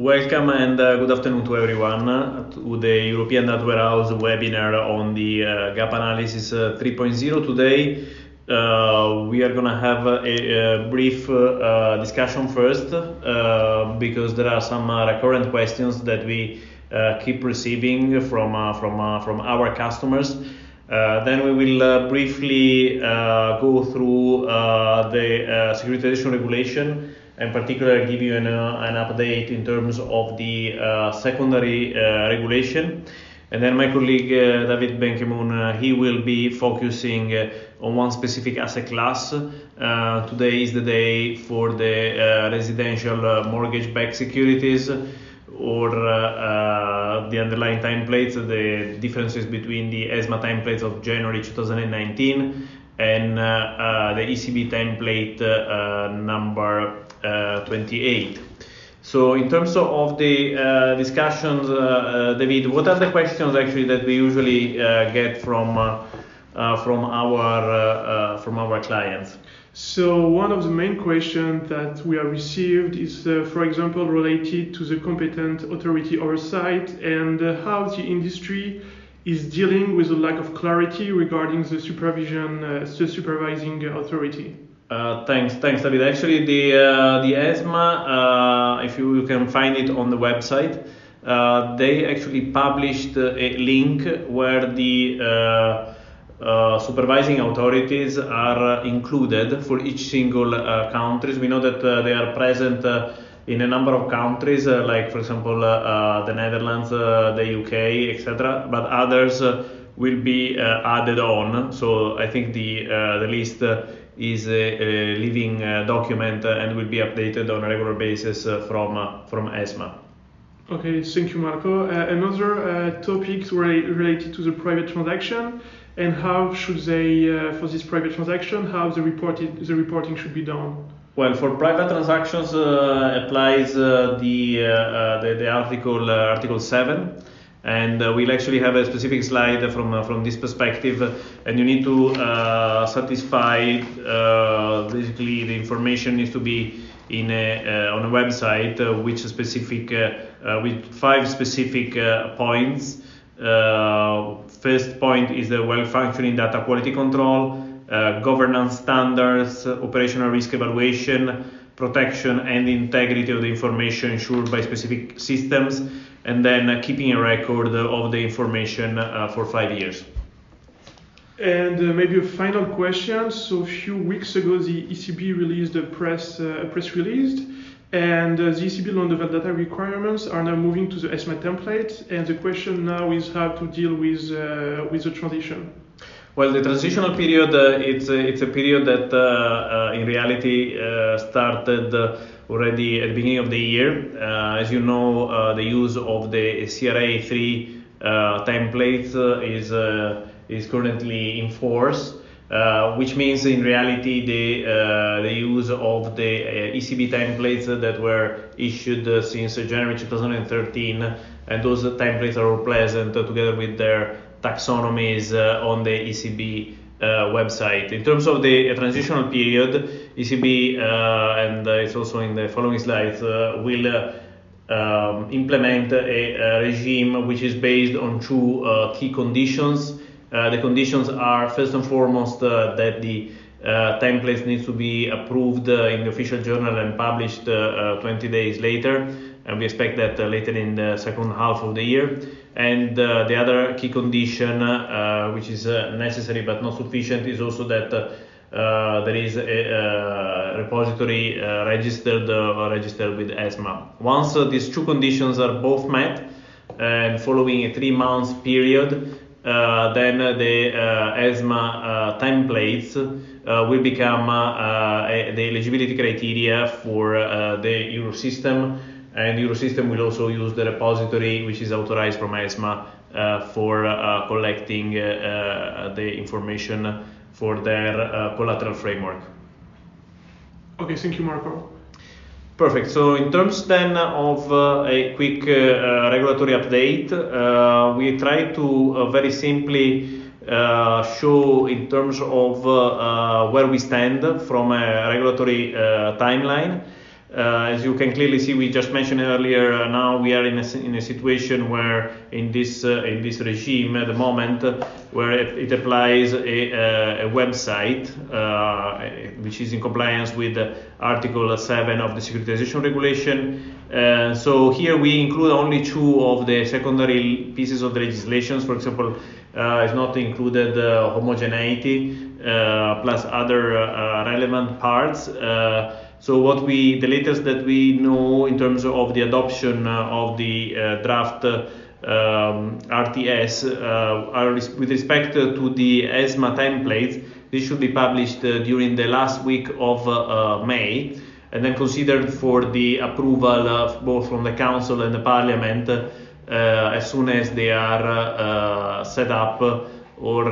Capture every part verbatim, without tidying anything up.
welcome and uh, good afternoon to everyone uh, to the European Data Warehouse webinar on the uh, gap analysis uh, three point oh. Today uh, we are going to have a, a brief uh, discussion first uh, because there are some uh, recurrent questions that we uh, keep receiving from uh, from uh, from our customers. Uh, then we will uh, briefly uh, go through uh, the uh, securitization regulation, in particular give you an, uh, an update in terms of the uh, secondary uh, regulation. And then my colleague uh, David Benkemoun, uh, he will be focusing uh, on one specific asset class. Uh, today is the day for the uh, residential uh, mortgage-backed securities, or uh, uh, the underlying templates, the differences between the ESMA templates of January two thousand nineteen and uh, uh, the E C B template uh, number uh, twenty-eight. So in terms of the uh, discussions, uh, uh, David, what are the questions actually that we usually uh, get from uh, uh, from our uh, uh, from our clients? So one of the main questions that we have received is, uh, for example, related to the competent authority oversight and uh, how the industry is dealing with the lack of clarity regarding the supervision, uh, the supervising authority. Uh, thanks, thanks, David. Actually, the uh, the ESMA, uh, if you, you can find it on the website, uh, they actually published a link where the uh, uh, supervising authorities are included for each single uh, countries. We know that uh, they are present uh, in a number of countries, uh, like for example uh, uh, the Netherlands, uh, the U K, et cetera. But others uh, will be uh, added on. So I think the uh, the list uh, is a, a living uh, document uh, and will be updated on a regular basis uh, from uh, from ESMA. Okay, thank you, Marco. Uh, another uh, topic re- related to the private transaction and how should they, uh, for this private transaction, how the reported the reporting should be done. Well, for private transactions uh, applies uh, the, uh, uh, the the article uh, Article seven. And uh, we'll actually have a specific slide from uh, from this perspective, and you need to uh, satisfy uh, basically the information needs to be in a, uh, on a website uh, which specific uh, uh, with five specific uh, points. Uh, first point is the well-functioning data quality control, uh, governance standards, operational risk evaluation, protection and integrity of the information ensured by specific systems, and then uh, keeping a record of the information uh, for five years. And uh, maybe a final question. So a few weeks ago, the E C B released a press uh, a press release, and uh, the E C B loan-level data requirements are now moving to the ESMA template. And the question now is how to deal with uh, with the transition. Well, the transitional period, uh, it's, a, it's a period that uh, uh, in reality uh, started uh, already at the beginning of the year. Uh, as you know, uh, the use of the C R A three uh, templates uh, is, uh, is currently in force, uh, which means in reality the, uh, the use of the uh, E C B templates that were issued uh, since January two thousand thirteen, and those templates are all present uh, together with their taxonomies uh, on the E C B uh, website. In terms of the uh, transitional period, E C B, uh, and uh, it's also in the following slides, uh, will uh, um, implement a, a regime which is based on two uh, key conditions. Uh, the conditions are first and foremost uh, that the uh, templates need to be approved uh, in the official journal and published uh, uh, twenty days later, and we expect that uh, later in the second half of the year. And uh, the other key condition, uh, which is uh, necessary but not sufficient, is also that uh, there is a, a repository uh, registered uh, or registered with ESMA. Once uh, these two conditions are both met, and following a three months period, uh, then the uh, ESMA uh, templates uh, will become uh, uh, the eligibility criteria for uh, the Eurosystem. And Eurosystem will also use the repository which is authorized from ESMA uh, for uh, collecting uh, uh, the information for their uh, collateral framework. Okay, thank you, Marco. Perfect. So in terms then of uh, a quick uh, uh, regulatory update, uh, we try to uh, very simply uh, show in terms of uh, uh, where we stand from a regulatory uh, timeline. Uh, as you can clearly see, we just mentioned earlier. Uh, now we are in a, in a situation where, in this uh, in this regime at the moment, uh, where it, it applies a, uh, a website uh, which is in compliance with uh, Article seven of the Securitization Regulation. Uh, so here we include only two of the secondary pieces of the legislations. For example, uh, it's not included uh, homogeneity uh, plus other uh, relevant parts. Uh, So what we, the latest that we know in terms of the adoption uh, of the uh, draft uh, um, R T S uh, are res- with respect to the ESMA templates. This should be published uh, during the last week of uh, uh, May, and then considered for the approval of both from the Council and the Parliament uh, as soon as they are uh, set up or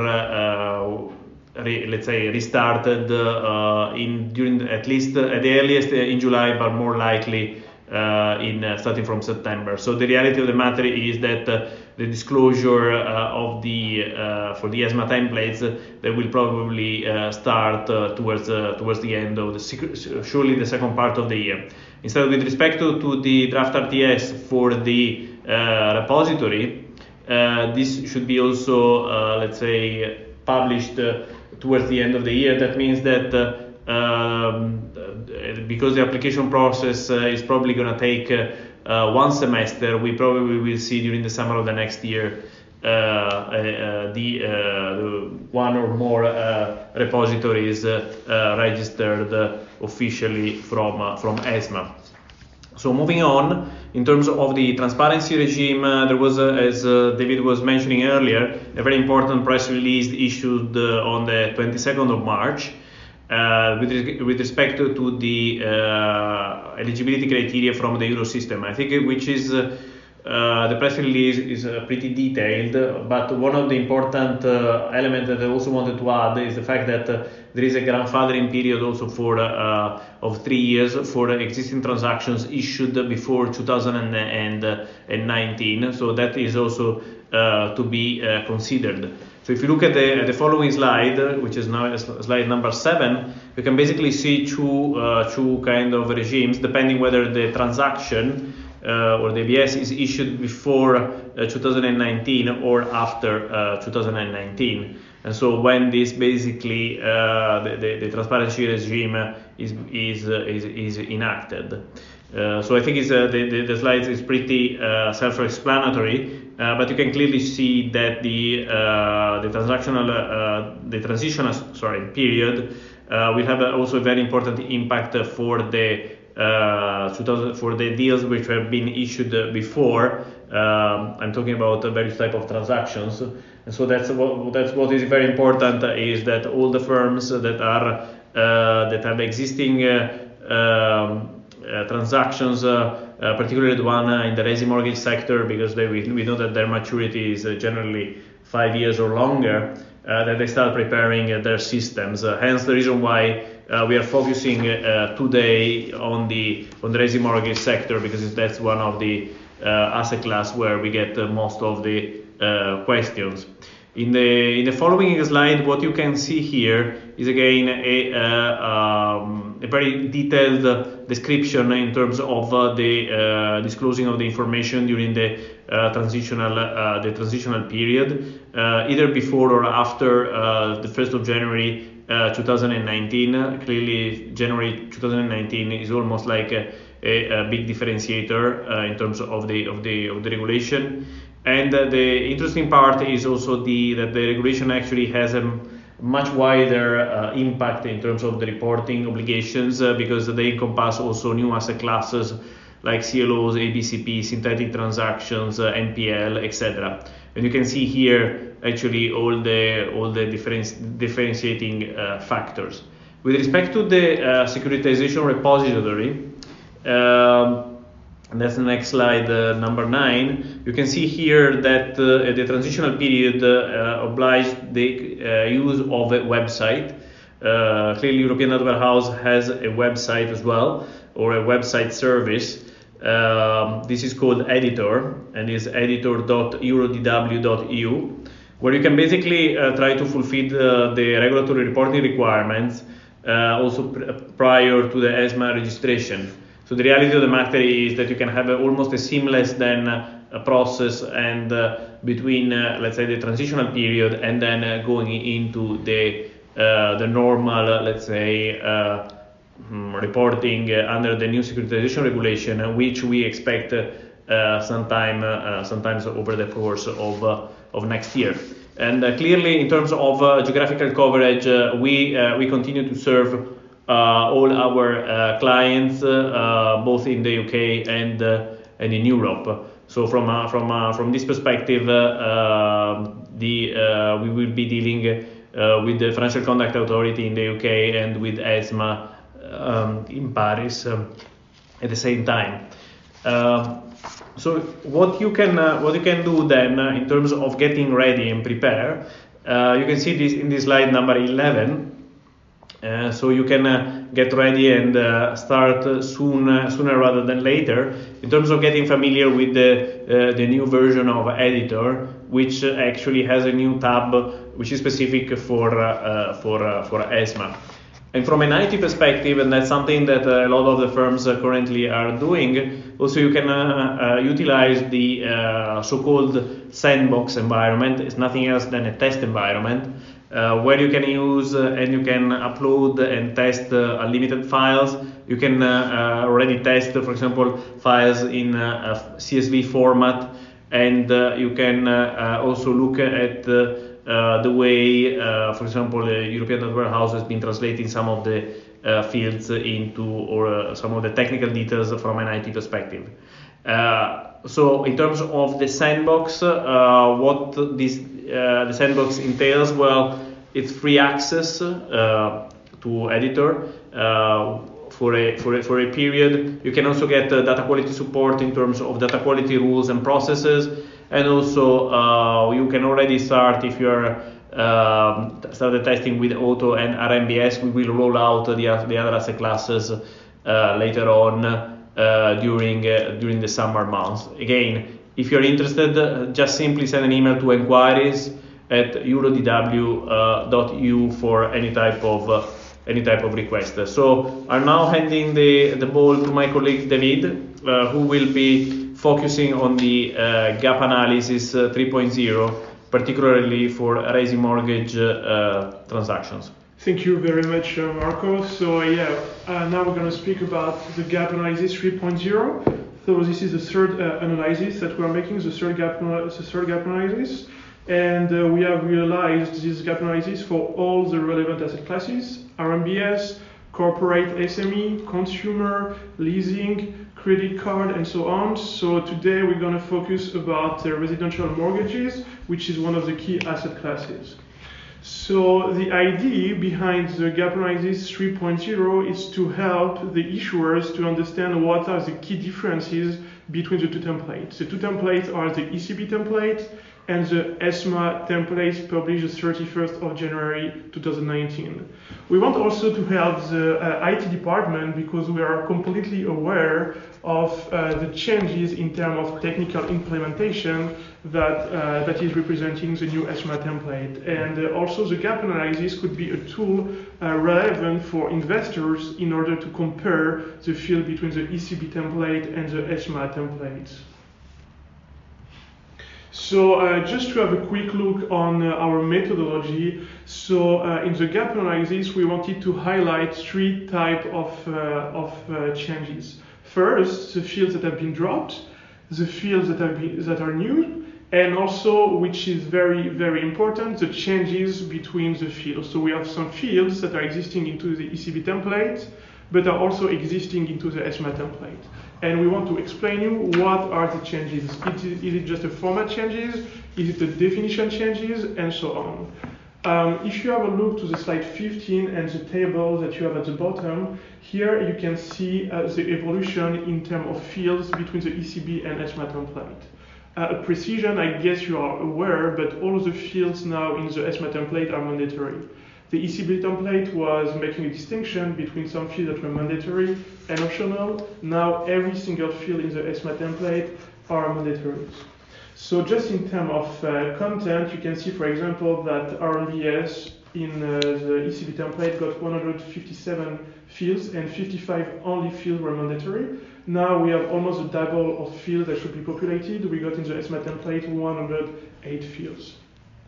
uh, Re, let's say restarted uh, in during the, at least uh, at the earliest uh, in July, but more likely uh, in uh, starting from September. So the reality of the matter is that uh, the disclosure uh, of the uh, for the ESMA templates uh, they will probably uh, start uh, towards uh, towards the end of the surely the second part of the year. Instead, with respect to, to the draft R T S for the uh, repository, uh, this should be also uh, let's say published Uh, towards the end of the year. That means that uh, um, because the application process uh, is probably going to take uh, uh, one semester, we probably will see during the summer of the next year uh, uh, the, uh, the one or more uh, repositories uh, uh, registered uh, officially from uh, from ESMA. So moving on, in terms of the transparency regime, uh, there was, uh, as uh, David was mentioning earlier, a very important press release issued uh, on the twenty-second of March uh, with, re- with respect to, to the uh, eligibility criteria from the Eurosystem. I think uh, which is uh, uh, the press release is uh, pretty detailed, but one of the important uh, elements that I also wanted to add is the fact that uh, there is a grandfathering period also for uh, of three years for existing transactions issued before two thousand nineteen. So that is also uh, to be uh, considered. So if you look at the, at the following slide, which is now slide number seven, you can basically see two uh, two kind of regimes depending whether the transaction uh, or the A B S is issued before uh, two thousand nineteen or after uh, two thousand nineteen. And so when this basically uh, the, the, the transparency regime is is uh, is, is enacted. Uh, so I think it's, uh, the, the the slides is pretty uh, self-explanatory, uh, but you can clearly see that the uh, the transactional uh, the transitional sorry period uh, will have also a very important impact for the uh, two thousand for the deals which have been issued before. Um, I'm talking about various type of transactions. And so that's what that's what is very important uh, is that all the firms that are uh, that have existing uh, um, uh, transactions, uh, uh, particularly the one uh, in the resi mortgage sector, because they, we, we know that their maturity is uh, generally five years or longer, uh, that they start preparing uh, their systems. Uh, hence the reason why uh, we are focusing uh, today on the on the resi mortgage sector, because that's one of the uh, asset class where we get uh, most of the Uh, questions. In the in the following slide, what you can see here is again a, uh, um, a very detailed uh, description in terms of uh, the uh, disclosing of the information during the uh, transitional uh, the transitional period, uh, either before or after uh, the first of January uh, two thousand nineteen. Clearly, January two thousand nineteen is almost like a, a, a big differentiator uh, in terms of the of the of the regulation. And uh, the interesting part is also the that the regulation actually has a much wider uh, impact in terms of the reporting obligations uh, because they encompass also new asset classes like C L Os, A B C P, synthetic transactions, uh, N P L, et cetera. And you can see here actually all the all the difference, differentiating uh, factors. With respect to the uh, securitization repository. Um, And that's the next slide, uh, number nine. You can see here that uh, the transitional period uh, obliged the uh, use of a website. Uh, clearly, European Data Warehouse has a website as well, or a website service. Um, this is called Editor, and is editor dot eurodw dot e u, where you can basically uh, try to fulfill the, the regulatory reporting requirements uh, also pr- prior to the ESMA registration. So the reality of the matter is that you can have a, almost a seamless then uh, process and uh, between uh, let's say the transitional period and then uh, going into the uh, the normal uh, let's say uh, reporting uh, under the new securitization regulation, uh, which we expect uh, uh, sometime uh, sometimes over the course of uh, of next year. And uh, clearly, in terms of uh, geographical coverage, uh, we uh, we continue to serve uh, all our uh, clients, uh, both in the U K and uh, and in Europe. So from uh, from uh, from this perspective, uh, uh, the uh, we will be dealing uh, with the Financial Conduct Authority in the U K and with ESMA um, in Paris um, at the same time. Uh, so what you can uh, what you can do then uh, in terms of getting ready and prepare, uh, you can see this in this slide number eleven. Uh, so you can uh, get ready and uh, start uh, soon, uh, sooner rather than later, in terms of getting familiar with the uh, the new version of Editor, which uh, actually has a new tab which is specific for uh, uh, for uh, for ESMA. And from an I T perspective, and that's something that uh, a lot of the firms uh, currently are doing, also you can uh, uh, utilize the uh, so-called sandbox environment. It's nothing else than a test environment, uh, where you can use uh, and you can upload and test uh, unlimited files. You can uh, uh, already test, for example, files in uh, a C S V format, and uh, you can uh, uh, also look at uh, Uh, the way, uh, for example, the European Data Warehouse has been translating some of the uh, fields into, or uh, some of the technical details from an I T perspective. Uh, so, in terms of the sandbox, uh, what this uh, the sandbox entails, well, it's free access uh, to Editor uh, for a for a for a period. You can also get uh, data quality support in terms of data quality rules and processes. And also, uh, you can already start, if you're uh, started testing with Auto and R M B S. We will roll out the, the other asset classes uh, later on uh, during uh, during the summer months. Again, if you're interested, uh, just simply send an email to enquiries at eurodw dot e u for any type of uh, any type of request. So I'm now handing the, the ball to my colleague David, uh, who will be focusing on the uh, gap analysis uh, three point oh, particularly for raising mortgage uh, transactions. Thank you very much, uh, Marco. So uh, yeah, uh, now we're going to speak about the gap analysis three point oh. So this is the third uh, analysis that we're making, the third gap, the third gap analysis. And uh, we have realized this gap analysis for all the relevant asset classes: R M B S, corporate S M E, consumer, leasing, credit card, and so on. So today we're going to focus about uh, residential mortgages, which is one of the key asset classes. So the idea behind the gap analysis three point oh is to help the issuers to understand what are the key differences between the two templates. The two templates are the E C B template and the ESMA template published the thirty-first of January two thousand nineteen. We want also to help the uh, I T department because we are completely aware of uh, the changes in terms of technical implementation that uh, that is representing the new ESMA template. And uh, also the gap analysis could be a tool uh, relevant for investors in order to compare the field between the E C B template and the ESMA template. So uh, just to have a quick look on uh, our methodology, so uh, in the gap analysis we wanted to highlight three types of, uh, of uh, changes. First, the fields that have been dropped, the fields that, have been, that are new, and also, which is very, very important, the changes between the fields. So we have some fields that are existing into the E C B template, but are also existing into the ESMA template. And we want to explain you what are the changes. Is it, is it just a format changes? Is it the definition changes? And so on. Um, if you have a look to the slide fifteen and the table that you have at the bottom, here you can see uh, the evolution in terms of fields between the E C B and ESMA template. Uh, precision, I guess you are aware, but all the fields now in the ESMA template are mandatory. The E C B template was making a distinction between some fields that were mandatory and optional. Now every single field in the ESMA template are mandatory. So just in terms of uh, content, you can see, for example, that R M B S in uh, the E C B template got one hundred fifty-seven fields, and fifty-five only fields were mandatory. Now we have almost a double of fields that should be populated. We got in the ESMA template one hundred eight fields.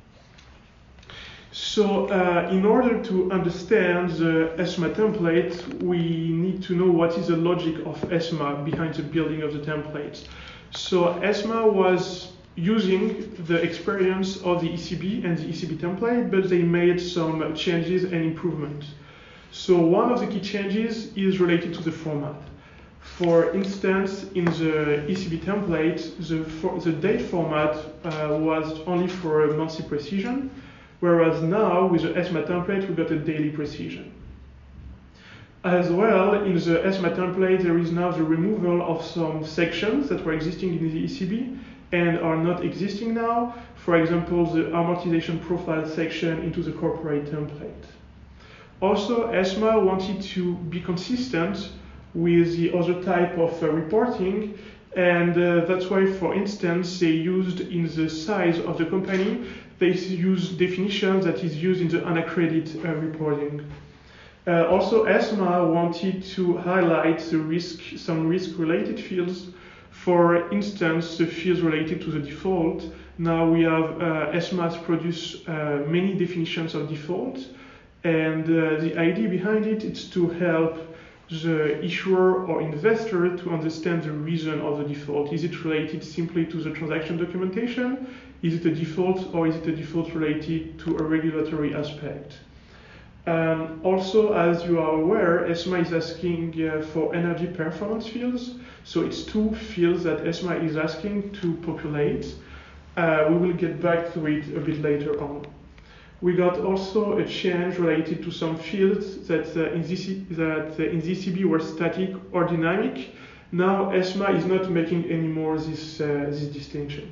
So uh, in order to understand the ESMA template, we need to know what is the logic of ESMA behind the building of the templates. So ESMA was using the experience of the E C B and the E C B template, but they made some changes and improvements. So one of the key changes is related to the format. For instance, in the E C B template, the, for, the date format uh, was only for a monthly precision, whereas now with the ESMA template we got a daily precision. As well, in the ESMA template there is now the removal of some sections that were existing in the E C B and are not existing now. For example, the amortization profile section into the corporate template. Also, ESMA wanted to be consistent with the other type of uh, reporting, and uh, that's why, for instance, they used in the size of the company, they use definitions that is used in the unaccredited uh, reporting. Uh, also, ESMA wanted to highlight the risk, some risk-related fields. For instance, the fields related to the default. Now we have uh, ESMA has produced uh, many definitions of default, and uh, the idea behind it is to help the issuer or investor to understand the reason of the default. Is it related simply to the transaction documentation? Is it a default, or is it a default related to a regulatory aspect? Um, also, as you are aware, ESMA is asking uh, for energy performance fields. So it's two fields that ESMA is asking to populate. Uh, we will get back to it a bit later on. We got also a change related to some fields that, uh, in, this, that uh, in the E C B were static or dynamic. Now ESMA is not making anymore this, uh, this distinction.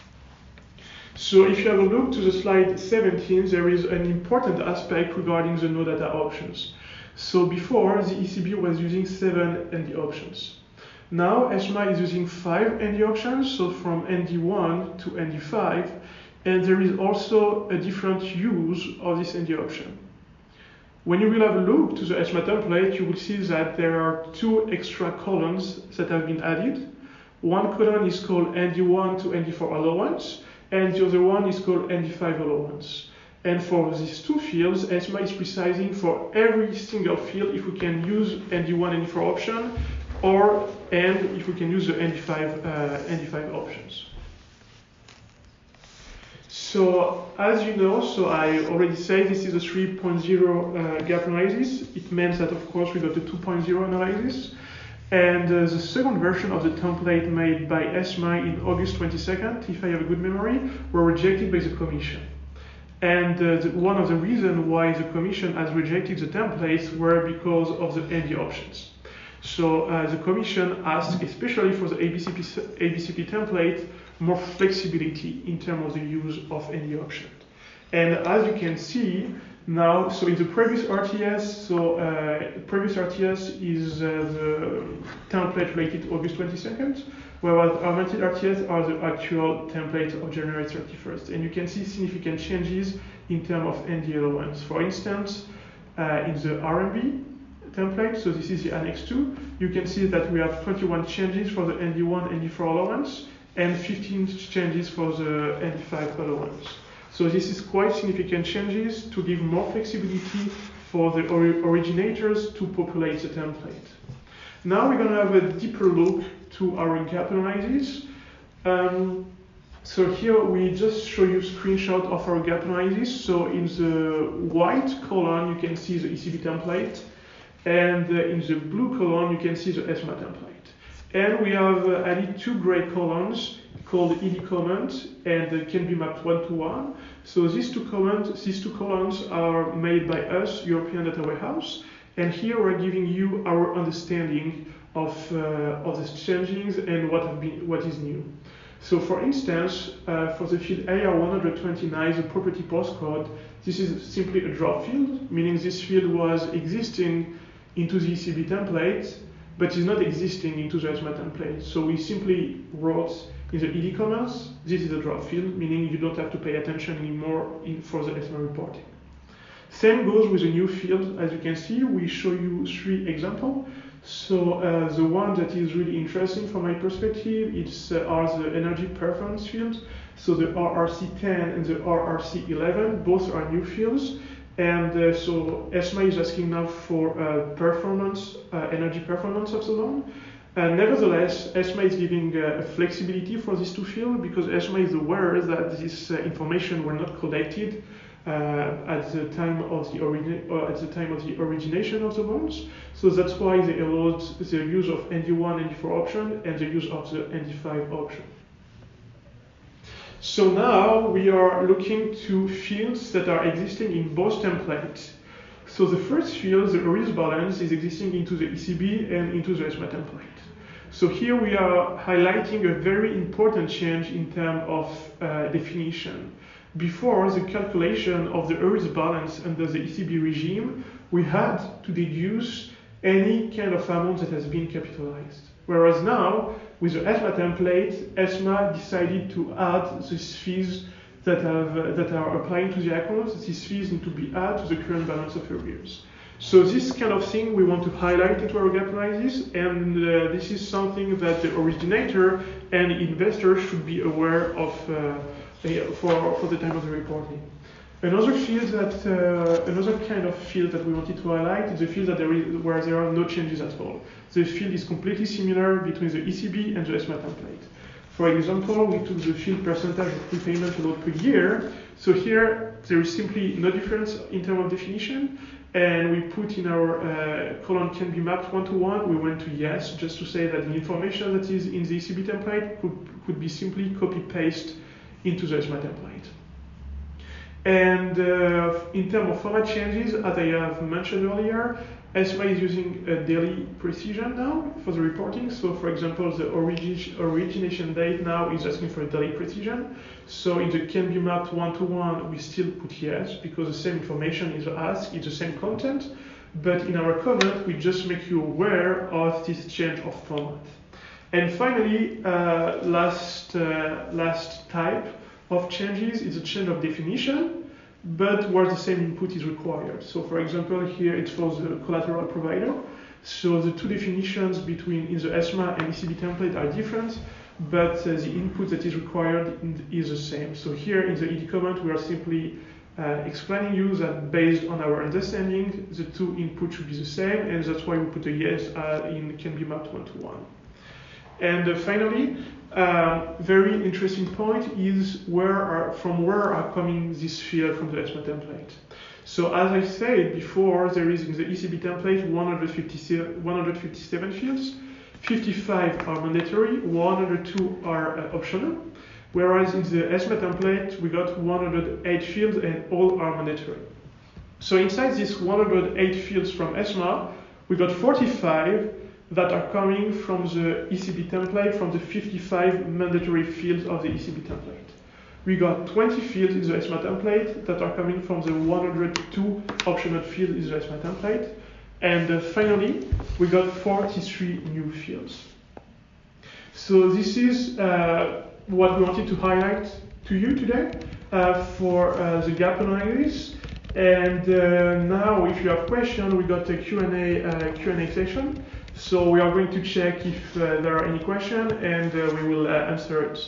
So if you have a look to the slide seventeen, there is an important aspect regarding the no data options. So before, the E C B was using seven N D options. Now ESMA is using five N D options, so from N D one to N D five, and there is also a different use of this N D option. When you will have a look to the ESMA template, you will see that there are two extra columns that have been added. One column is called N D one to N D four allowance, and the other one is called N D five allowance. And for these two fields, ESMA is precising for every single field if we can use N D one, N D four option, or and if we can use the N D five, uh, N D five options. So as you know, so I already said this is a three point oh uh, gap analysis. It means that of course we got the two point oh analysis. And uh, the second version of the template made by ESMA in August twenty-second, if I have a good memory, were rejected by the Commission. And uh, the, one of the reasons why the Commission has rejected the templates were because of the N D options. So uh, the Commission asked, especially for the A B C P, A B C P template, more flexibility in terms of the use of N D option. And as you can see now, so in the previous R T S, so uh, previous R T S is uh, the template related to August twenty-second, whereas augmented R T S are the actual template of January thirty-first. And you can see significant changes in terms of N D allowance. For instance, uh, in the R M B template, so this is the Annex two, you can see that we have twenty-one changes for the N D one, N D four allowance, and fifteen changes for the N D five allowance. So this is quite significant changes to give more flexibility for the or originators to populate the template. Now we're going to have a deeper look to our gap analysis. Um, so here we just show you a screenshot of our gap analysis. So in the white column you can see the E C B template, and uh, in the blue column you can see the ESMA template. And we have uh, added two gray columns called E D comment, and it can be mapped one to one. So these two comments, these two columns are made by us, European Data Warehouse, and here we're giving you our understanding of uh, of the changes and what have been, what is new. So for instance, uh, for the field A R one twenty-nine, the property postcode, this is simply a drop field, meaning this field was existing into the E C B template, but is not existing into the ESMA template. So we simply wrote in the E D comments, this is a drop field, meaning you don't have to pay attention anymore in, for the ESMA reporting. Same goes with a new field. As you can see, we show you three examples. So uh, the one that is really interesting from my perspective it's, uh, are the energy performance fields. So the R R C ten and the R R C eleven, both are new fields. And uh, so ESMA is asking now for uh, performance, uh, energy performance of the loan. Uh, nevertheless, ESMA is giving uh, flexibility for these two fields because ESMA is aware that this uh, information were not collected uh, at the time of the origin or at the time of the origination of the loans. So that's why they allowed the use of N D one, N D four option and the use of the N D five option. So now we are looking to fields that are existing in both templates. So the first field, the arrears balance, is existing into the E C B and into the ESMA template. So here we are highlighting a very important change in terms of uh, definition. Before the calculation of the arrears balance under the E C B regime, we had to deduce any kind of amount that has been capitalized. Whereas now, with the ESMA template, ESMA decided to add these fees that, have, uh, that are applying to the account. These fees need to be added to the current balance of arrears. So this kind of thing we want to highlight into our gap analysis, and uh, this is something that the originator and the investor should be aware of uh, for, for the time of the reporting. Another field that, uh, another kind of field that we wanted to highlight is the field that there is, where there are no changes at all. The field is completely similar between the E C B and the ESMA template. For example, we took the field percentage of prepayment allowed per year. So here, there is simply no difference in terms of definition. And we put in our uh, column can be mapped one-to-one. We went to yes, just to say that the information that is in the E C B template could, could be simply copy-paste into the ESMA template. And uh, in terms of format changes, as I have mentioned earlier, ESMA is using a daily precision now for the reporting. So for example, the origi origination date now is asking for a daily precision. So in the can be mapped one-to-one, we still put yes, because the same information is asked, it's the same content. But in our comment, we just make you aware of this change of format. And finally, uh, last, uh, last type of changes is a change of definition, but where the same input is required. So for example, here it's for the collateral provider. So the two definitions between in the ESMA and E C B template are different, but uh, the input that is required is the same. So here in the E D comment, we are simply uh, explaining you that based on our understanding, the two inputs should be the same, and that's why we put a yes uh, in can be mapped one-to-one. And uh, finally, uh, very interesting point is where are, from where are coming this field from the ESMA template. So as I said before, there is in the E C B template one hundred fifty-seven fields, fifty-five are mandatory, one hundred two are uh, optional, whereas in the ESMA template we got one hundred eight fields and all are mandatory. So inside these one hundred eight fields from ESMA, we got forty-five that are coming from the E C B template, from the fifty-five mandatory fields of the E C B template. We got twenty fields in the ESMA template that are coming from the one hundred two optional fields in the ESMA template. And uh, finally, we got forty-three new fields. So this is uh, what we wanted to highlight to you today uh, for uh, the gap analysis. And uh, now, if you have questions, we got a Q and A uh, Q and A session. So we are going to check if uh, there are any questions, and uh, we will uh, answer it.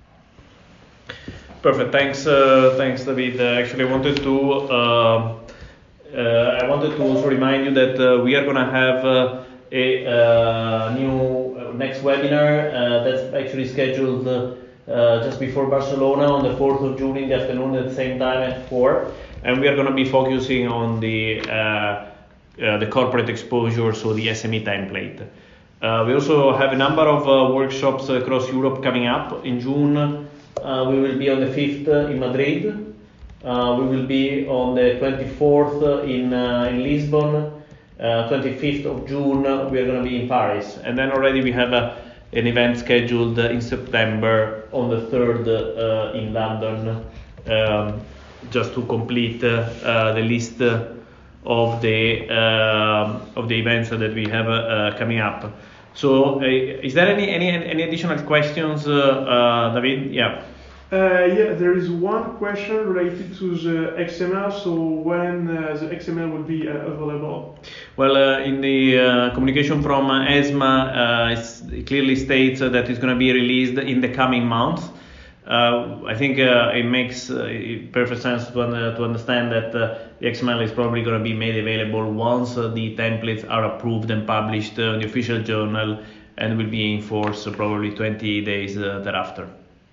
Perfect. Thanks, uh, thanks, David. Uh, actually, I wanted to uh, uh, I wanted to also remind you that uh, we are going to have uh, a uh, new uh, next webinar uh, that's actually scheduled uh, just before Barcelona on the fourth of June in the afternoon at the same time at four, and we are going to be focusing on the uh, Uh, the corporate exposure, so the S M E template. Uh, we also have a number of uh, workshops across Europe coming up. In June, uh, we will be on the fifth uh, in Madrid. Uh, we will be on the twenty-fourth in, uh, in Lisbon. Uh, twenty-fifth of June, uh, we are going to be in Paris. And then already we have uh, an event scheduled uh, in September on the third uh, in London, um, just to complete uh, uh, the list uh, of the uh, of the events that we have uh, coming up. So, uh, is there any any any additional questions, uh, uh, David? Yeah. Uh, yeah, there is one question related to the X M L. So when uh, the X M L will be uh, available? Well, uh, in the uh, communication from uh, ESMA, uh, it clearly states uh, that it's going to be released in the coming months. Uh, I think uh, it makes uh, perfect sense to, uh, to understand that uh, the X M L is probably going to be made available once uh, the templates are approved and published uh, in the official journal, and will be in force uh, probably twenty days uh, thereafter.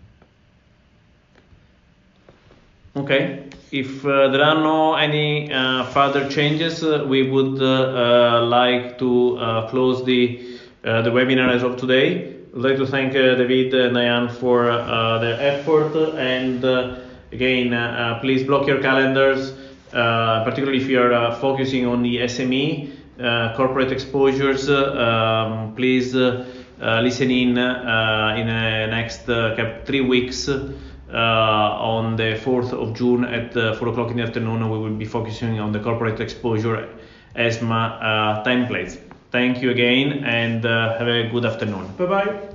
Okay, if uh, there are no any uh, further changes, uh, we would uh, uh, like to uh, close the uh, the webinar as of today. I'd like to thank uh, David and Diane for uh, their effort, and uh, again, uh, uh, please block your calendars, uh, particularly if you are uh, focusing on the S M E uh, corporate exposures. Uh, um, please uh, uh, listen in uh, in the next uh, three weeks. Uh, on the fourth of June at uh, four o'clock in the afternoon, we will be focusing on the corporate exposure ESMA uh, templates. Thank you again, and uh, have a good afternoon. Bye bye.